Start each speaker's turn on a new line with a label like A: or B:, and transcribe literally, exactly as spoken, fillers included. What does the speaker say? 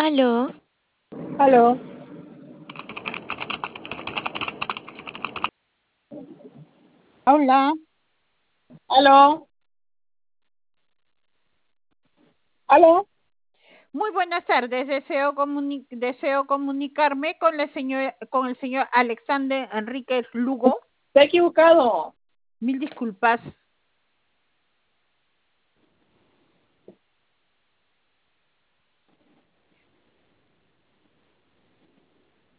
A: Aló.
B: Aló.
C: Hola.
B: Aló. Aló.
C: Muy buenas tardes. Deseo, comuni deseo comunicarme con, la señor con el señor Alexander Enríquez Lugo.
B: Está equivocado.
C: Mil disculpas.